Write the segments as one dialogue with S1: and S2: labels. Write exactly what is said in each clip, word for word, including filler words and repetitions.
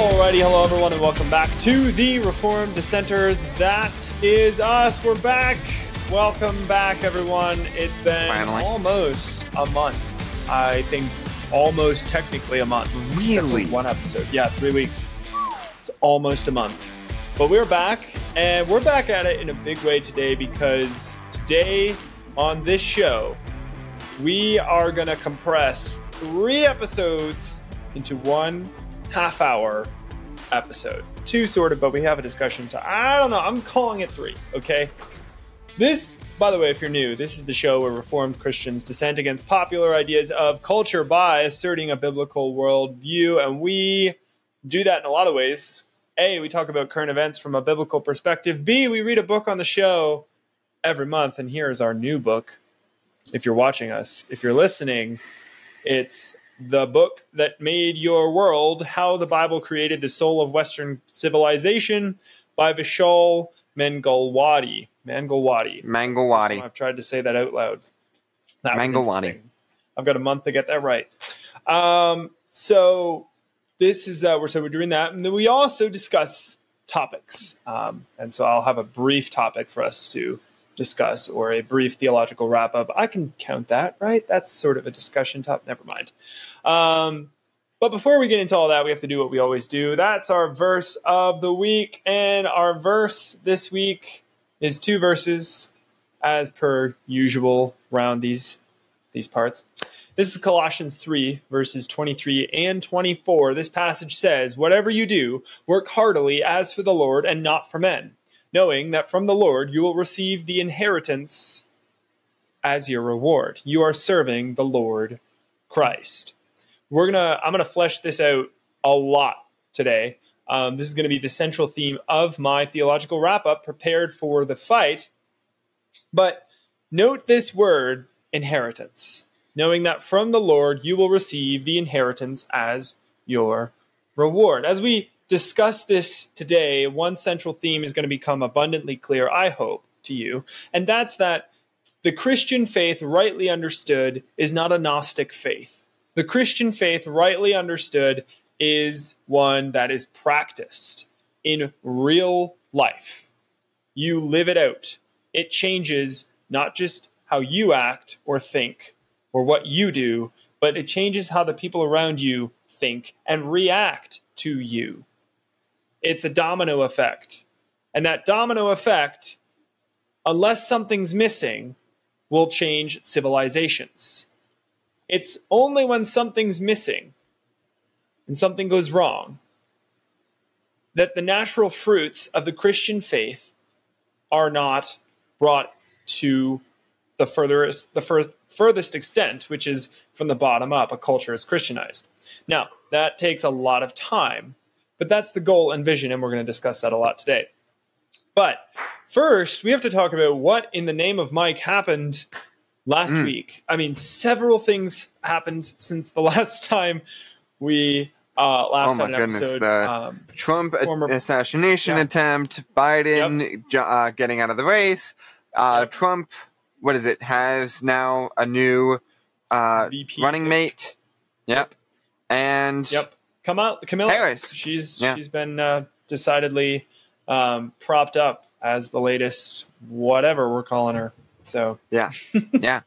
S1: Alrighty, hello everyone, and welcome back to the Reformed Dissenters. That is us. We're back. Welcome back, everyone. It's been
S2: Finally.
S1: almost a month. I think almost technically a month.
S2: Really?
S1: One episode. Yeah, three weeks. It's almost a month. But we're back, and we're back at it in a big way today because today on this show, we are going to compress three episodes into one half-hour episode. Two, sort of, but we have a discussion. So I don't know. I'm calling it three, okay? This, by the way, if you're new, this is the show where Reformed Christians dissent against popular ideas of culture by asserting a biblical worldview, and we do that in a lot of ways. A, we talk about current events from a biblical perspective. B, we read a book on the show every month, and here's our new book. If you're watching us, if you're listening, it's The Book That Made Your World, How the Bible Created the Soul of Western Civilization by Vishal Mangalwadi. Mangalwadi.
S2: Mangalwadi.
S1: I've tried to say that out loud. That
S2: Mangalwadi.
S1: I've got a month to get that right. Um, so this is, uh, we're, so we're doing that. And then we also discuss topics. Um, and so I'll have a brief topic for us to discuss, or a brief theological wrap-up. I can count that, right? That's sort of a discussion topic. Never mind. Um, but before we get into all that, we have to do what we always do. That's our verse of the week. And our verse this week is two verses, as per usual around these, these parts. This is Colossians three, verses twenty-three and twenty-four. This passage says, "Whatever you do, work heartily as for the Lord and not for men, knowing that from the Lord you will receive the inheritance as your reward. You are serving the Lord Christ." We're gonna, I'm gonna flesh this out a lot today. Um, this is gonna be the central theme of my theological wrap-up, prepared for the fight. But note this word, inheritance, knowing that from the Lord you will receive the inheritance as your reward. As we discuss this today, one central theme is going to become abundantly clear, I hope, to you, and that's that the Christian faith, rightly understood, is not a Gnostic faith. The Christian faith, rightly understood, is one that is practiced in real life. You live it out. It changes not just how you act or think or what you do, but it changes how the people around you think and react to you. It's a domino effect. And that domino effect, unless something's missing, will change civilizations. It's only when something's missing and something goes wrong that the natural fruits of the Christian faith are not brought to the furthest, the first, furthest extent, which is from the bottom up. A culture is Christianized. Now, that takes a lot of time. But that's the goal and vision, and we're going to discuss that a lot today. But first, we have to talk about what in the name of Mike happened last mm. week. I mean, several things happened since the last time we uh, last
S2: oh my
S1: had an
S2: goodness,
S1: episode.
S2: The
S1: um,
S2: Trump
S1: former,
S2: assassination
S1: yeah.
S2: attempt, Biden
S1: yep.
S2: uh, getting out of the race, uh,
S1: yep.
S2: Trump, what is it, has now a new uh,
S1: V P
S2: running
S1: pick.
S2: mate. Yep.
S1: Yep.
S2: And
S1: Yep. Kamala, Camilla
S2: Harris.
S1: She's
S2: yeah.
S1: she's been uh, decidedly um, propped up as the latest whatever we're calling her. So
S2: yeah, yeah.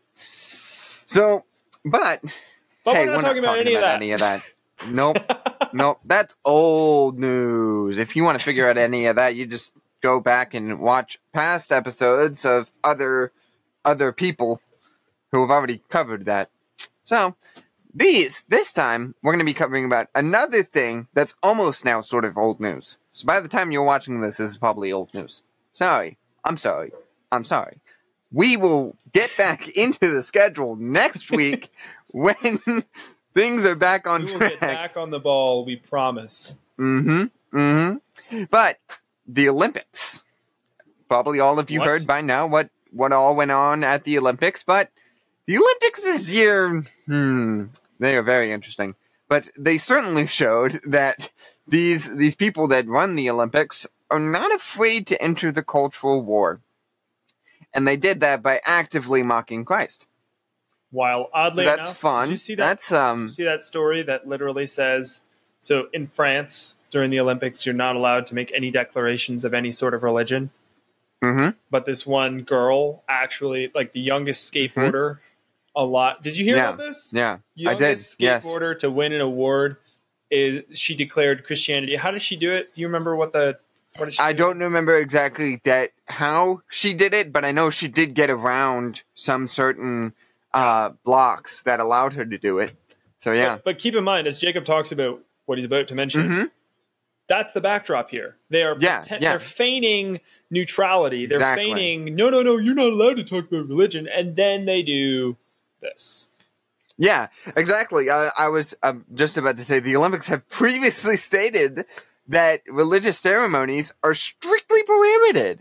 S2: So, but,
S1: but
S2: hey,
S1: we're not
S2: we're
S1: talking
S2: not
S1: about
S2: talking
S1: any
S2: about
S1: of that.
S2: any of that. Nope, nope. That's old news. If you want to figure out any of that, you just go back and watch past episodes of other other people who have already covered that. So. These, this time, we're going to be covering about another thing that's almost now sort of old news. So by the time you're watching this, this is probably old news. Sorry. I'm sorry. I'm sorry. We will get back into the schedule next week when things are back on
S1: we will
S2: track.
S1: Get back on the ball, we promise.
S2: Mm-hmm. Mm-hmm. But the Olympics. Probably all of you
S1: What?
S2: heard by now what, what all went on at the Olympics, but the Olympics this year, hmm, they are very interesting. But they certainly showed that these these people that run the Olympics are not afraid to enter the cultural war. And they did that by actively mocking Christ.
S1: While oddly
S2: so that's
S1: enough,
S2: fun.
S1: Did you see that?
S2: That's um.
S1: Did you see that story that literally says, so in France, during the Olympics, you're not allowed to make any declarations of any sort of religion.
S2: Mm-hmm.
S1: But this one girl, actually, like the youngest skateboarder, mm-hmm. a lot. Did you hear
S2: yeah.
S1: about this?
S2: Yeah,
S1: youngest
S2: I did.
S1: Skateboarder
S2: yes.
S1: to win an award is she declared Christianity. How did she do it? Do you remember what the? What did she
S2: I
S1: do?
S2: don't remember exactly that how she did it, but I know she did get around some certain uh, blocks that allowed her to do it. So yeah.
S1: But, but keep in mind, as Jacob talks about what he's about to mention,
S2: mm-hmm.
S1: that's the backdrop here. They are
S2: yeah,
S1: pretend,
S2: yeah.
S1: they're feigning neutrality. They're
S2: exactly.
S1: feigning no, no, no. You're not allowed to talk about religion, and then they do this.
S2: Yeah, exactly. I, I was um, just about to say the Olympics have previously stated that religious ceremonies are strictly prohibited.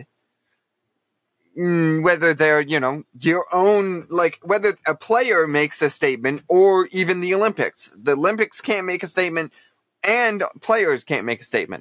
S2: Mm, whether they're, you know, your own, like, whether a player makes a statement or even the Olympics. The Olympics can't make a statement and players can't make a statement.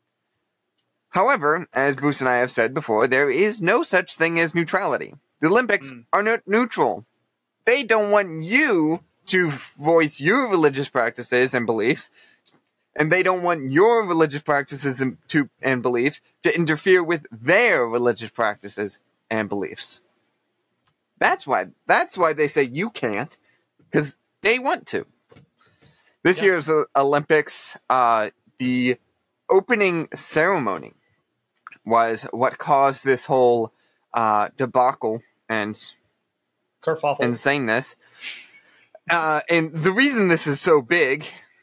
S2: However, as Bruce and I have said before, there is no such thing as neutrality. The Olympics mm. are not neutral. They don't want you to voice your religious practices and beliefs, and they don't want your religious practices and, to, and beliefs to interfere with their religious practices and beliefs. That's why. That's why they say you can't, because they want to. This yeah. year's uh, Olympics, uh, the opening ceremony was what caused this whole uh, debacle and
S1: kerfuffle,
S2: insaneness. Uh, and the reason this is so big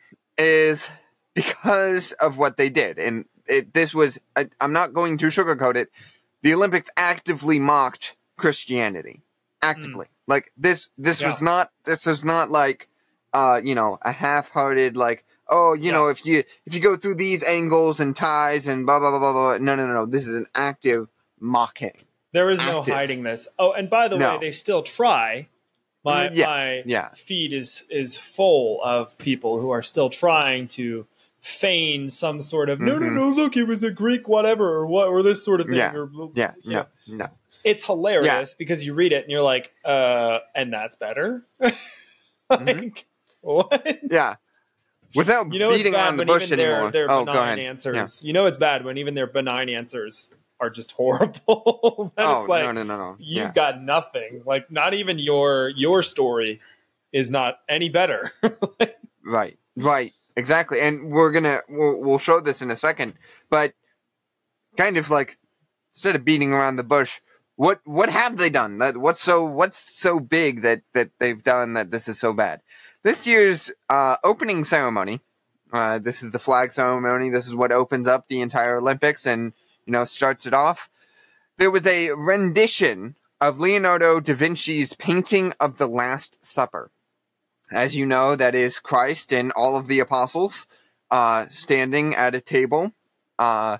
S2: is because of what they did. And it, this was, I, I'm not going to sugarcoat it, the Olympics actively mocked Christianity. Actively. Mm. Like, this this yeah. was not, this was not like, uh, you know, a half-hearted, like, oh, you yeah. know, if you if you go through these angles and ties and blah, blah, blah, blah, blah. No, no, no, no. This is an active mocking.
S1: There is
S2: active.
S1: no hiding this. Oh, and by the
S2: no.
S1: way, they still try. My
S2: yes.
S1: my
S2: yeah.
S1: feed is is full of people who are still trying to feign some sort of, no,
S2: mm-hmm.
S1: no, no, look, it was a Greek whatever, or what, or this sort of thing.
S2: Yeah,
S1: or,
S2: yeah,
S1: yeah.
S2: no, no.
S1: It's hilarious yeah. because you read it and you're like, uh, and that's better? like,
S2: mm-hmm.
S1: what?
S2: Yeah. Without
S1: you know
S2: beating on the bush
S1: their,
S2: anymore.
S1: Their
S2: oh,
S1: benign
S2: go ahead.
S1: answers.
S2: Yeah.
S1: You know it's bad when even their benign answers are just horrible.
S2: oh,
S1: it's like,
S2: no, no, no, no.
S1: You've
S2: yeah.
S1: got nothing. Like, not even your your story is not any better.
S2: right, right, exactly. And we're gonna we'll, we'll show this in a second, but kind of like instead of beating around the bush, what what have they done? That what's so what's so big that that they've done that this is so bad? This year's uh, opening ceremony. Uh, this is the flag ceremony. This is what opens up the entire Olympics and you know starts it off. There was a rendition of Leonardo da Vinci's painting of the Last Supper. As you know, that is Christ and all of the apostles uh, standing at a table. Uh,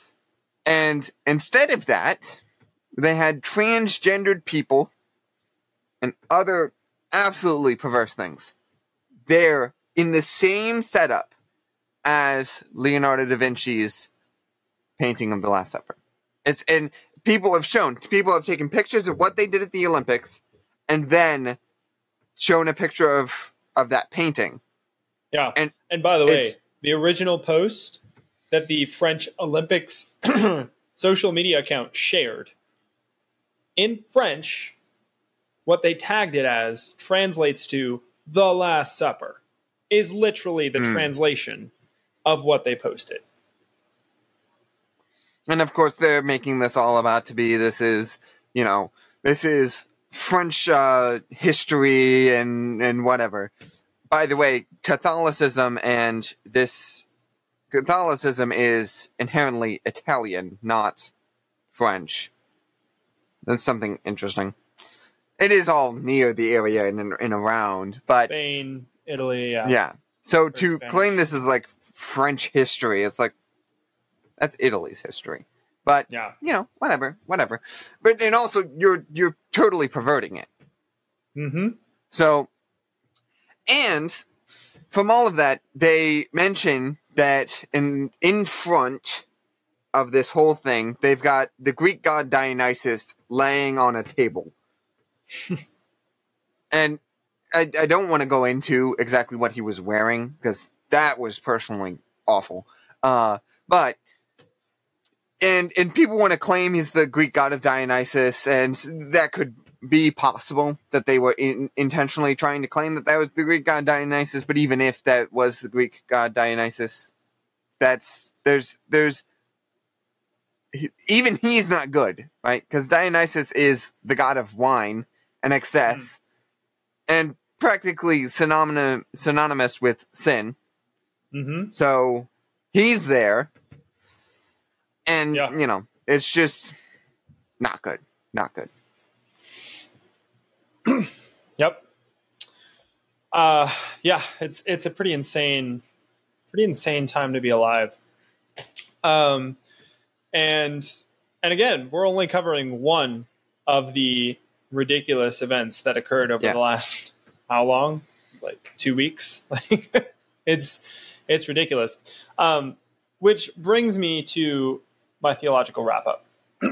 S2: and instead of that, they had transgendered people and other absolutely perverse things there in the same setup as Leonardo da Vinci's painting of the Last Supper. It's and people have shown, people have taken pictures of what they did at the Olympics and then shown a picture of, of that painting.
S1: Yeah.
S2: And,
S1: and by the way, the original post that the French Olympics social media account shared in French, what they tagged it as translates to the Last Supper, is literally the mm. translation of what they posted.
S2: And of course, they're making this all about to be, this is, you know, this is French uh, history and, and whatever. By the way, Catholicism and this, Catholicism is inherently Italian, not French. That's something interesting. It is all near the area and, and around, but...
S1: Spain, Italy, yeah.
S2: Yeah. So
S1: or
S2: to
S1: Spanish.
S2: claim this is like French history, it's like, that's Italy's history. But,
S1: yeah.
S2: you know, whatever, whatever. But, and also, you're you're totally perverting it.
S1: Mm-hmm.
S2: So, and from all of that, they mention that in in front of this whole thing, they've got the Greek god Dionysus laying on a table. And I, I don't want to go into exactly what he was wearing, because that was personally awful. Uh, but and and people want to claim he's the Greek god of Dionysus, and that could be possible that they were in, intentionally trying to claim that that was the Greek god Dionysus. But even if that was the Greek god Dionysus, that's there's there's even he's not good, right? Because Dionysus is the god of wine and excess, mm. and practically synonym, synonymous with sin.
S1: Mm-hmm.
S2: So he's there, and
S1: yeah.
S2: you know, it's just not good. Not good.
S1: Yep. Uh, yeah, it's it's a pretty insane, pretty insane time to be alive. Um, and and again, we're only covering one of the ridiculous events that occurred over
S2: yeah.
S1: the last how long? Like two weeks. Like it's it's ridiculous. Um, which brings me to my theological wrap up.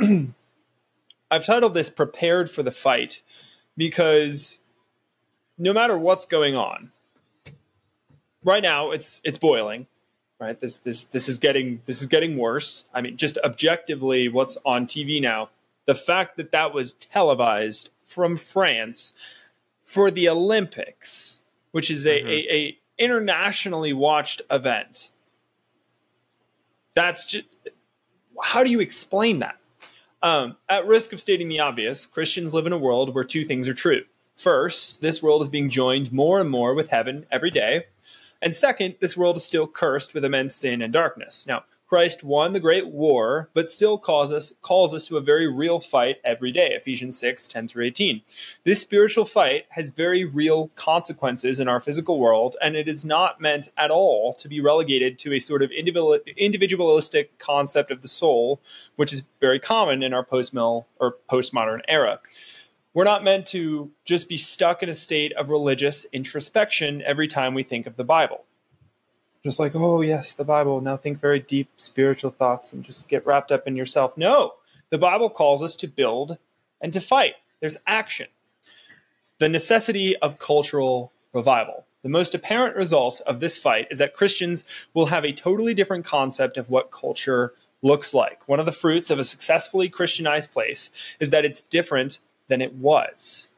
S1: I've titled this "Prepared for the Fight," because no matter what's going on, right now it's it's boiling, right? This this this is getting this is getting worse. I mean, just objectively, what's on T V now, the fact that that was televised from France for the Olympics, which is a, mm-hmm. a, a internationally watched event. That's just, how do you explain that? Um, at risk of stating the obvious, Christians live in a world where two things are true. First, this world is being joined more and more with heaven every day. And second, this world is still cursed with immense sin and darkness. Now, Christ won the great war, but still calls us, calls us to a very real fight every day, Ephesians six, ten through eighteen. This spiritual fight has very real consequences in our physical world, and it is not meant at all to be relegated to a sort of individualistic concept of the soul, which is very common in our post-mill or postmodern era. We're not meant to just be stuck in a state of religious introspection every time we think of the Bible. Just like, oh, yes, the Bible. Now think very deep spiritual thoughts and just get wrapped up in yourself. No, the Bible calls us to build and to fight. There's action. The necessity of cultural revival. The most apparent result of this fight is that Christians will have a totally different concept of what culture looks like. One of the fruits of a successfully Christianized place is that it's different than it was.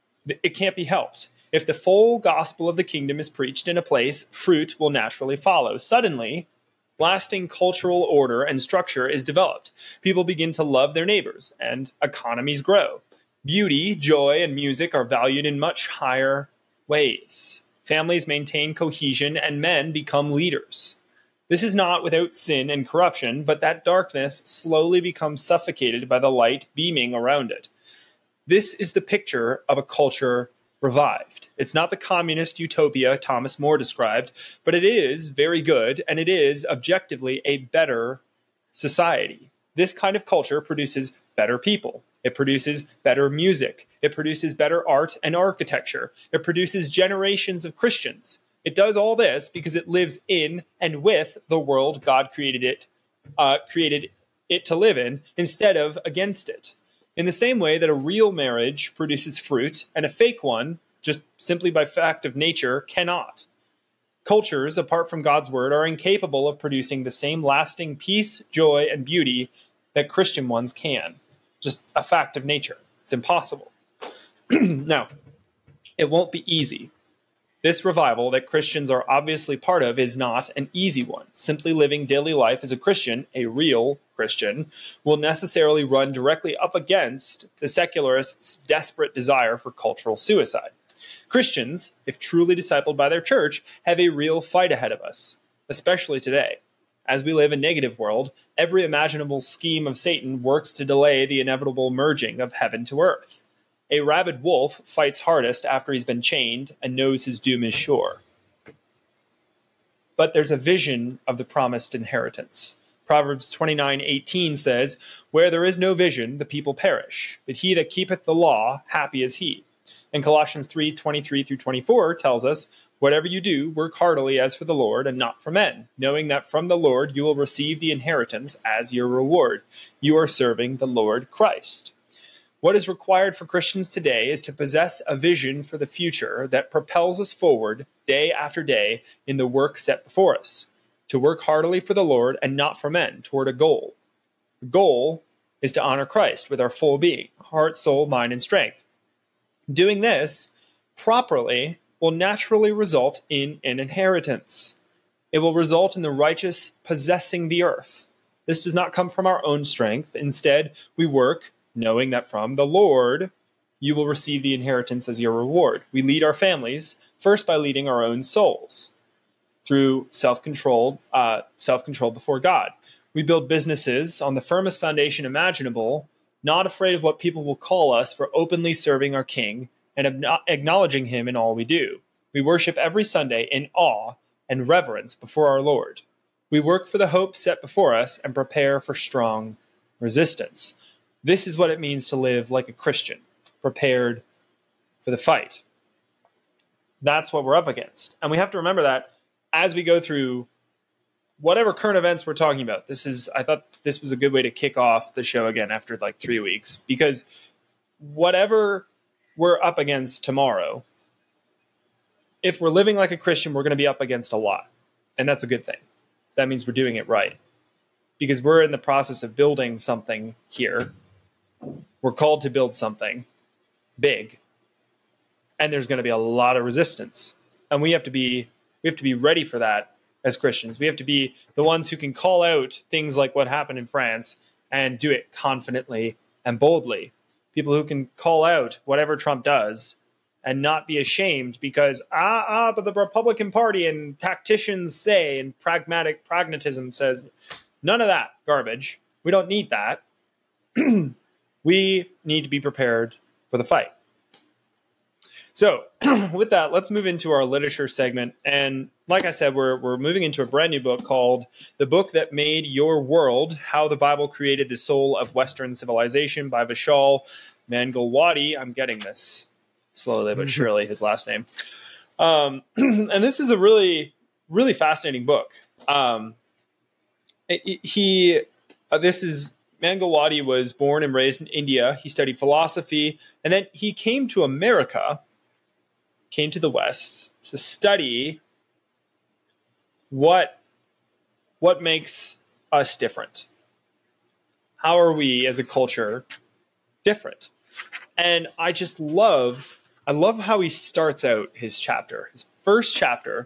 S1: It can't be helped. If the full gospel of the kingdom is preached in a place, fruit will naturally follow. Suddenly, lasting cultural order and structure is developed. People begin to love their neighbors, and economies grow. Beauty, joy, and music are valued in much higher ways. Families maintain cohesion, and men become leaders. This is not without sin and corruption, but that darkness slowly becomes suffocated by the light beaming around it. This is the picture of a culture revived. It's not the communist utopia Thomas More described, but it is very good, and it is objectively a better society. This kind of culture produces better people. It produces better music. It produces better art and architecture. It produces generations of Christians. It does all this because it lives in and with the world God created it, uh, created it to live in, instead of against it. In the same way that a real marriage produces fruit and a fake one, just simply by fact of nature, cannot. Cultures, apart from God's word, are incapable of producing the same lasting peace, joy, and beauty that Christian ones can. Just a fact of nature. It's impossible. Now, it won't be easy. This revival that Christians are obviously part of is not an easy one. Simply living daily life as a Christian, a real Christian, will necessarily run directly up against the secularists' desperate desire for cultural suicide. Christians, if truly discipled by their church, have a real fight ahead of us, especially today. As we live in a negative world, every imaginable scheme of Satan works to delay the inevitable merging of heaven to earth. A rabid wolf fights hardest after he's been chained and knows his doom is sure. But there's a vision of the promised inheritance. Proverbs twenty-nine eighteen says, "Where there is no vision, the people perish. But he that keepeth the law, happy is he." And Colossians three twenty-three through twenty-four tells us, "Whatever you do, work heartily as for the Lord and not for men, knowing that from the Lord you will receive the inheritance as your reward. You are serving the Lord Christ." What is required for Christians today is to possess a vision for the future that propels us forward day after day in the work set before us. to work heartily for the Lord and not for men, toward a goal. The goal is to honor Christ with our full being, heart, soul, mind, and strength. Doing this properly will naturally result in an inheritance. It will result in the righteous possessing the earth. This does not come from our own strength. Instead, we work knowing that from the Lord you will receive the inheritance as your reward. We lead our families first by leading our own souls through self-control, uh, self-control before God. We build businesses on the firmest foundation imaginable, not afraid of what people will call us for openly serving our King and acknowledging him in all we do. We worship every Sunday in awe and reverence before our Lord. We work for the hope set before us and prepare for strong resistance. This is what it means to live like a Christian, prepared for the fight. That's what we're up against. And we have to remember that as we go through whatever current events we're talking about. This is, I thought this was a good way to kick off the show again after like three weeks, because whatever we're up against tomorrow, if we're living like a Christian, we're going to be up against a lot. And that's a good thing. That means we're doing it right, because we're in the process of building something here. We're called to build something big, and there's going to be a lot of resistance, and we have to be we have to be ready for that as Christians. We have to be the ones who can call out things like what happened in France and do it confidently and boldly. People who can call out whatever Trump does and not be ashamed because, ah, ah, but the Republican Party and tacticians say, and pragmatic pragmatism says, none of that garbage. We don't need that. We need to be prepared for the fight. So with that, let's move into our literature segment. And like I said, we're we're moving into a brand new book called The Book That Made Your World, How the Bible Created the Soul of Western Civilization by Vishal Mangalwadi. I'm getting this slowly but surely, his last name. Um, and this is a really, really fascinating book. Um, it, it, he, uh, this is, Mangalwadi was born and raised in India. He studied philosophy, and then he came to America, came to the West to study what, what makes us different. How are we as a culture different? And I just love, I love how he starts out his chapter. His first chapter,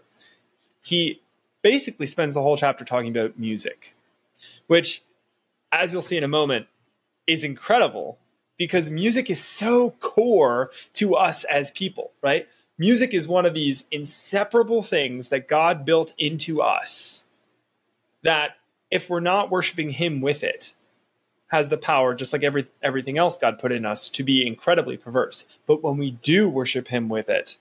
S1: he basically spends the whole chapter talking about music, which, as you'll see in a moment, is incredible because music is so core to us as people, right? Music is one of these inseparable things that God built into us that if we're not worshiping him with it, has the power, just like every everything else God put in us, to be incredibly perverse. But when we do worship him with it,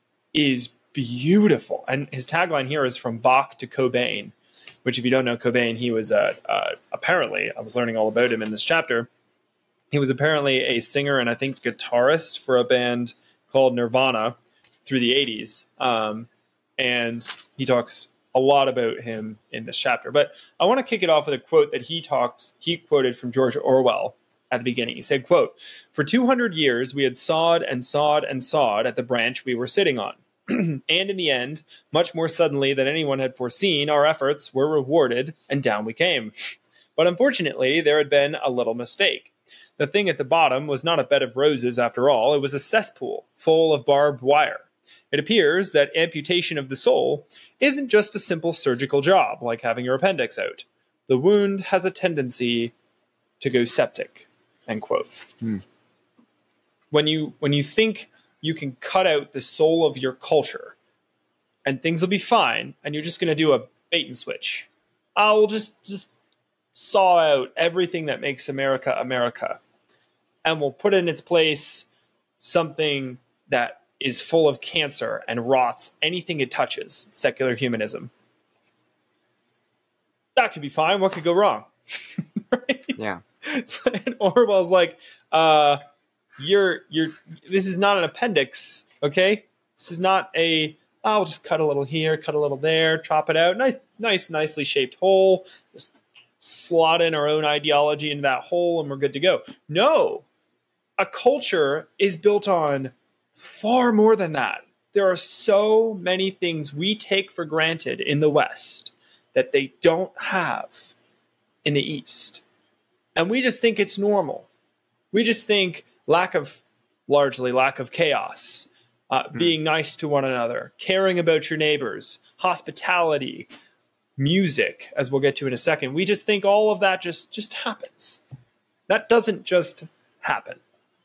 S1: is beautiful. And his tagline here is from Bach to Cobain, which if you don't know Cobain, he was uh, uh, apparently, I was learning all about him in this chapter, he was apparently a singer and I think guitarist for a band called Nirvana through the eighties. Um, and he talks a lot about him in this chapter. But I want to kick it off with a quote that he talked, he quoted from George Orwell at the beginning. He said, quote, "For two hundred years, we had sawed and sawed and sawed at the branch we were sitting on. And in the end, much more suddenly than anyone had foreseen, our efforts were rewarded and down we came. But unfortunately, there had been a little mistake. The thing at the bottom was not a bed of roses after all. It was a cesspool full of barbed wire. It appears that amputation of the soul isn't just a simple surgical job, like having your appendix out. The wound has a tendency to go septic." End quote. Hmm. When you when you think you can cut out the soul of your culture and things will be fine, and you're just going to do a bait and switch. I'll just just saw out everything that makes America America, and we'll put in its place something that is full of cancer and rots anything it touches, secular humanism. That could be fine. What could go wrong? Right?
S2: Yeah.
S1: And Orwell's like, uh, you're, you're, this is not an appendix, okay? This is not a, oh, I'll just cut a little here, cut a little there, chop it out. Nice, nice, nicely shaped hole. Just slot in our own ideology into that hole and we're good to go. No, a culture is built on far more than that. There are so many things we take for granted in the West that they don't have in the East. And we just think it's normal. We just think lack of, largely lack of chaos, uh, mm. being nice to one another, caring about your neighbors, hospitality, music, as we'll get to in a second. We just think all of that just, just happens. That doesn't just happen.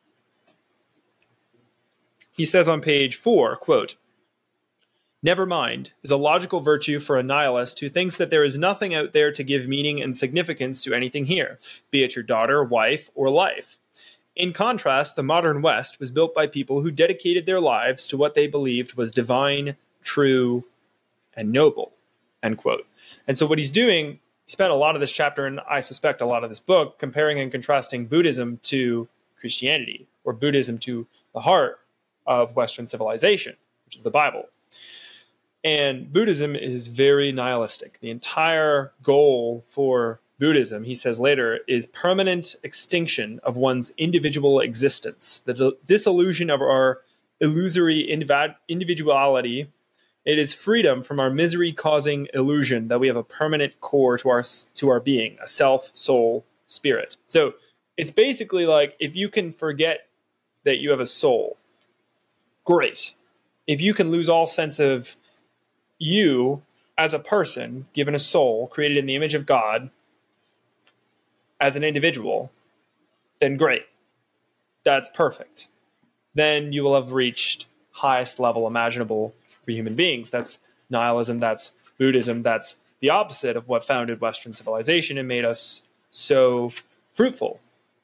S1: He says on page four, quote, "Never mind is a logical virtue for a nihilist who thinks that there is nothing out there to give meaning and significance to anything here, be it your daughter, wife, or life. In contrast, the modern West was built by people who dedicated their lives to what they believed was divine, true, and noble," end quote. And so what he's doing, he spent a lot of this chapter, and I suspect a lot of this book, comparing and contrasting Buddhism to Christianity, or Buddhism to the heart of Western civilization, which is the Bible. And Buddhism is very nihilistic. The entire goal for Buddhism, he says later, is permanent extinction of one's individual existence, the dissolution of our illusory individuality. It is freedom from our misery-causing illusion that we have a permanent core to our to our being, a self, soul, spirit. So it's basically like, if you can forget that you have a soul, great. If you can lose all sense of you as a person, given a soul, created in the image of God, as an individual, then great. That's perfect. Then you will have reached highest level imaginable for human beings. That's nihilism, that's Buddhism, that's the opposite of what founded Western civilization and made us so fruitful.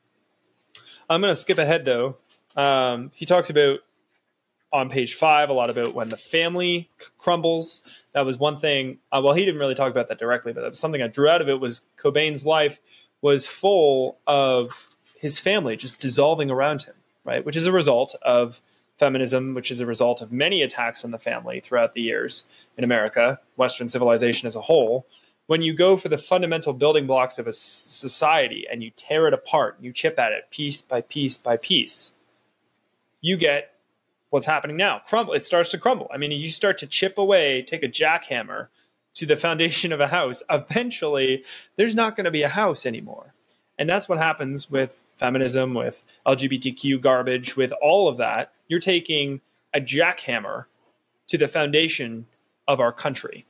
S1: I'm going to skip ahead, though. Um, he talks about, on page five, a lot about when the family c- crumbles. That was one thing. Uh, well, he didn't really talk about that directly, but that was something I drew out of it, was Cobain's life was full of his family just dissolving around him, right? Which is a result of feminism, which is a result of many attacks on the family throughout the years in America, Western civilization as a whole. When you go for the fundamental building blocks of a society and you tear it apart, you chip at it piece by piece by piece, you get what's happening now. Crumble. It starts to crumble. I mean, you start to chip away, take a jackhammer to the foundation of a house. Eventually, there's not going to be a house anymore. And that's what happens with feminism, with L G B T Q garbage, with all of that. You're taking a jackhammer to the foundation of our country.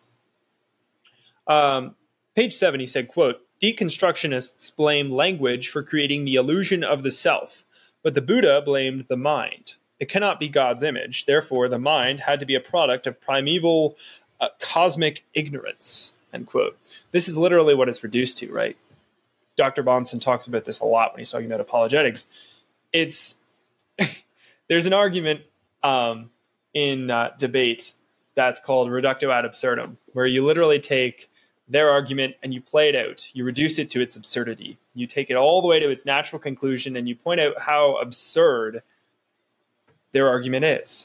S1: Um, page seven, he said, quote, "Deconstructionists blame language for creating the illusion of the self, but the Buddha blamed the mind. It cannot be God's image. Therefore, the mind had to be a product of primeval uh, cosmic ignorance," end quote. This is literally what it's reduced to, right? Doctor Bahnsen talks about this a lot when he's talking about apologetics. It's there's an argument um, in uh, debate that's called reductio ad absurdum, where you literally take their argument and you play it out. You reduce it to its absurdity. You take it all the way to its natural conclusion and you point out how absurd their argument is.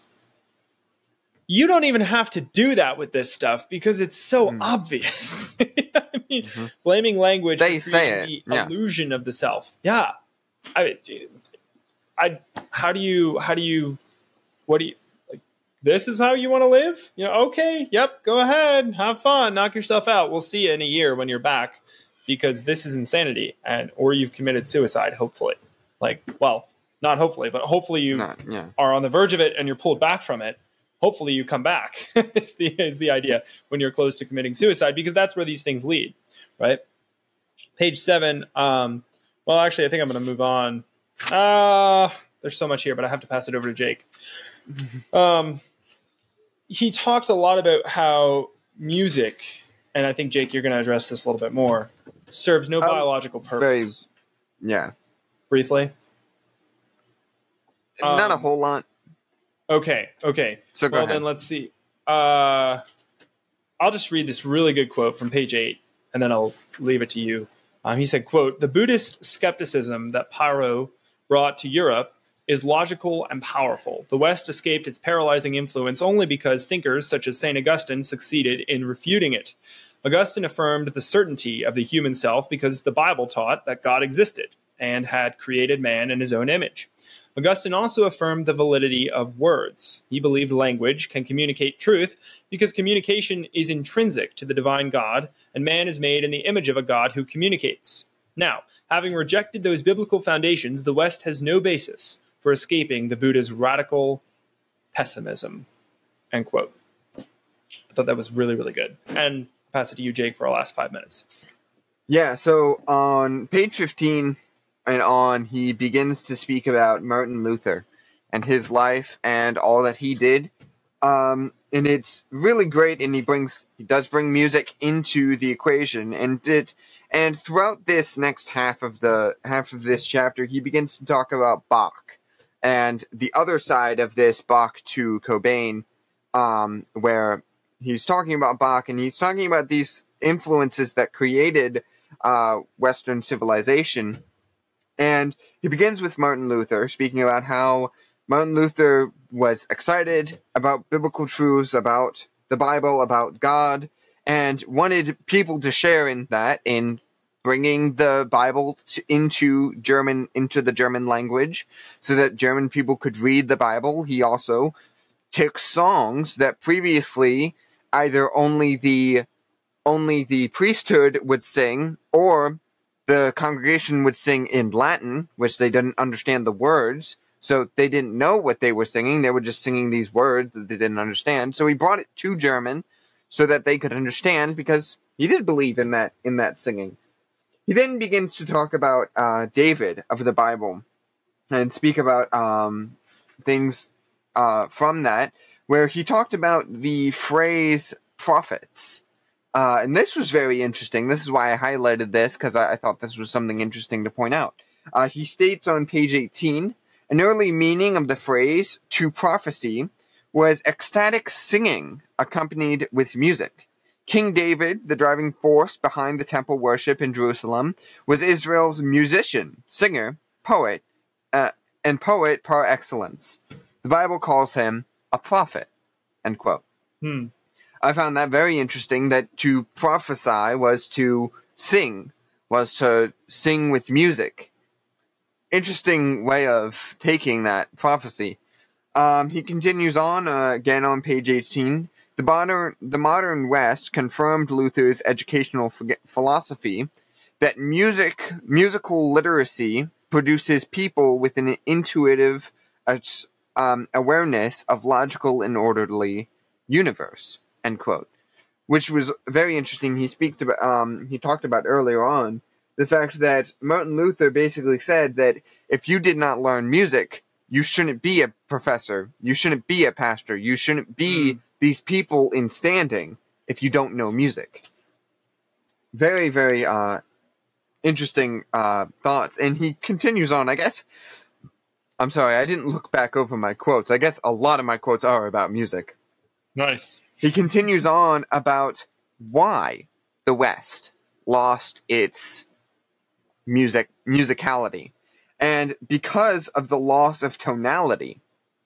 S1: You don't even have to do that with this stuff because it's so mm. obvious. I mean, mm-hmm. blaming language
S2: they
S1: for
S2: say it.
S1: the
S2: Yeah.
S1: illusion of the self. Yeah. I, I, how do you, how do you, what do you, like, this is how you want to live? You know, okay, yep, go ahead, have fun, knock yourself out. We'll see you in a year when you're back, because this is insanity, and or you've committed suicide, hopefully. Like, well, not hopefully, but hopefully you
S2: Not, yeah.
S1: are on the verge of it and you're pulled back from it. Hopefully you come back is the is the idea when you're close to committing suicide, because that's where these things lead, right? Page seven. Um, well, actually, I think I'm going to move on. Uh, there's so much here, but I have to pass it over to Jake. Um, he talked a lot about how music, and I think, Jake, you're going to address this a little bit more, serves no biological purpose.
S2: Very, yeah.
S1: Briefly?
S2: Not
S1: um,
S2: a whole lot.
S1: Okay, okay.
S2: So go
S1: well,
S2: ahead.
S1: then let's see. Uh, I'll just read this really good quote from page eight, and then I'll leave it to you. Um, he said, quote, "The Buddhist skepticism that Paro brought to Europe is logical and powerful. The West escaped its paralyzing influence only because thinkers such as Saint Augustine succeeded in refuting it. Augustine affirmed the certainty of the human self because the Bible taught that God existed and had created man in his own image. Augustine also affirmed the validity of words. He believed language can communicate truth because communication is intrinsic to the divine God and man is made in the image of a God who communicates. Now, having rejected those biblical foundations, the West has no basis for escaping the Buddha's radical pessimism. End quote. I thought that was really, really good. And I'll pass it to you, Jake, for our last five minutes.
S2: Yeah, so on page fifteen and on, he begins to speak about Martin Luther and his life and all that he did. Um, and it's really great, and he brings he does bring music into the equation, and it and throughout this next half of the half of this chapter, he begins to talk about Bach and the other side of this Bach to Cobain, um, where he's talking about Bach, and he's talking about these influences that created uh, Western civilization. And he begins with Martin Luther, speaking about how Martin Luther was excited about biblical truths, about the Bible, about God, and wanted people to share in that, in bringing the Bible to, into German, into the German language, so that German people could read the Bible. He also took songs that previously either only the only the priesthood would sing, or the congregation would sing in Latin, which they didn't understand the words, so they didn't know what they were singing. They were just singing these words that they didn't understand. So he brought it to German so that they could understand, because he did believe in that in that singing. He then begins to talk about uh, David of the Bible and speak about um, things uh, from that, where he talked about the phrase prophets. Uh, and this was very interesting. This is why I highlighted this, because I, I thought this was something interesting to point out. Uh, he states on page eighteen, an early meaning of the phrase to prophecy was ecstatic singing accompanied with music. King David, the driving force behind the temple worship in Jerusalem, was Israel's musician, singer, poet, uh, and poet par excellence. The Bible calls him a prophet. End quote.
S1: Hmm.
S2: I found that very interesting, that to prophesy was to sing, was to sing with music. Interesting way of taking that prophecy. Um, he continues on, uh, again on page eighteen. The modern, the modern West confirmed Luther's educational ph- philosophy that music, musical literacy produces people with an intuitive uh, um, awareness of logical and orderly universe. End quote. Which was very interesting. He speak to, um, he talked about earlier on the fact that Martin Luther basically said that if you did not learn music, you shouldn't be a professor, you shouldn't be a pastor, you shouldn't be mm. these people in standing if you don't know music. Very, very uh, interesting uh, thoughts. And he continues on, I guess. I'm sorry, I didn't look back over my quotes. I guess a lot of my quotes are about music.
S1: Nice.
S2: He continues on about why the West lost its music musicality. And because of the loss of tonality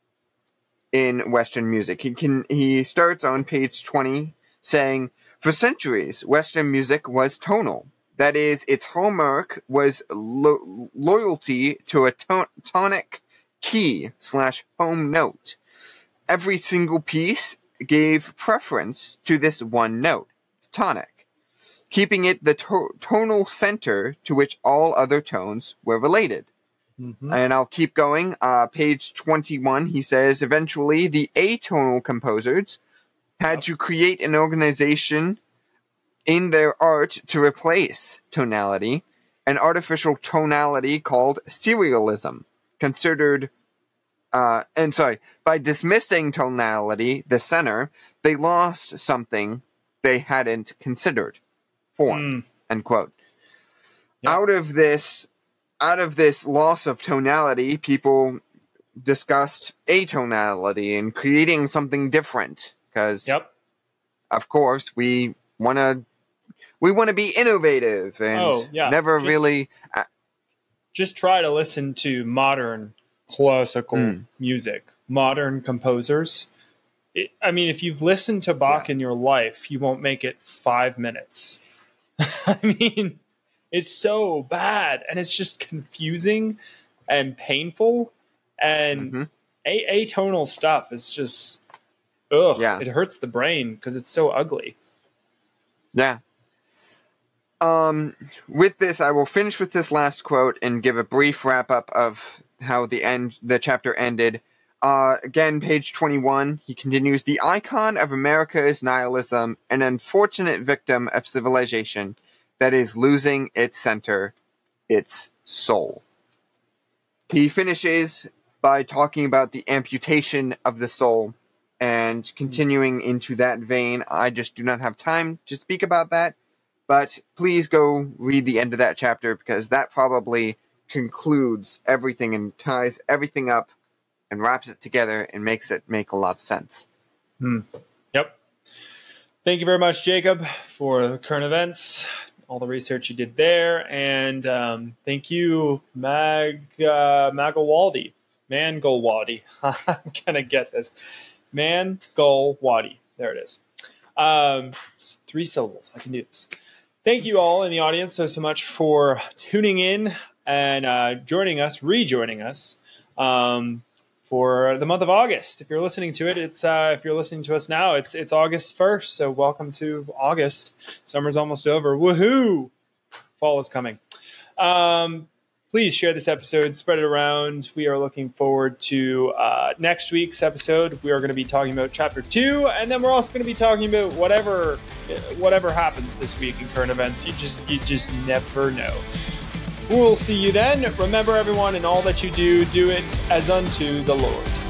S2: in Western music. He can he starts on page twenty saying, for centuries, Western music was tonal. That is, its hallmark was lo- loyalty to a ton- tonic key slash home note. Every single piece gave preference to this one note, tonic, keeping it the to- tonal center to which all other tones were related. Mm-hmm. And I'll keep going. Uh, page twenty-one, he says, eventually the atonal composers had yep. to create an organization in their art to replace tonality, an artificial tonality called serialism, considered, uh, and sorry, by dismissing tonality, the center, they lost something they hadn't considered, formed, mm. end quote. Yep. Out of this, out of this loss of tonality, people discussed atonality and creating something different, because,
S1: yep.
S2: of course, we want to we want to be innovative and oh, yeah. never just, really. Uh,
S1: just try to listen to modern classical mm. music, modern composers. It, I mean, if you've listened to Bach yeah. in your life, you won't make it five minutes. I mean, it's so bad, and it's just confusing and painful, and mm-hmm. a- atonal stuff is just, ugh, yeah. it hurts the brain because it's so ugly.
S2: Yeah. Um, with this, I will finish with this last quote and give a brief wrap up of how the end, the chapter ended. Uh, again, page twenty-one, he continues, "The icon of America is nihilism, an unfortunate victim of civilization that is losing its center, its soul." He finishes by talking about the amputation of the soul, and continuing into that vein. I just do not have time to speak about that, but please go read the end of that chapter, because that probably concludes everything and ties everything up and wraps it together and makes it make a lot of sense.
S1: Hmm. Yep. Thank you very much, Jacob, for the current events, all the research you did there. And um, thank you, Mag uh, Magawaldi. Mangolwadi. I'm going to get this. Mangolwadi. There it is. Um, three syllables. I can do this. Thank you all in the audience so, so much for tuning in and uh, joining us, rejoining us. Um, for the month of August. If you're listening to it, it's uh, if you're listening to us now, it's it's August first. So welcome to August. Summer's almost over. Woohoo! Fall is coming. Um, please share this episode, spread it around. We are looking forward to uh, next week's episode. We are going to be talking about chapter two, and then we're also going to be talking about whatever whatever happens this week in current events. You just you just never know. We'll see you then. Remember, everyone, in all that you do, do it as unto the Lord.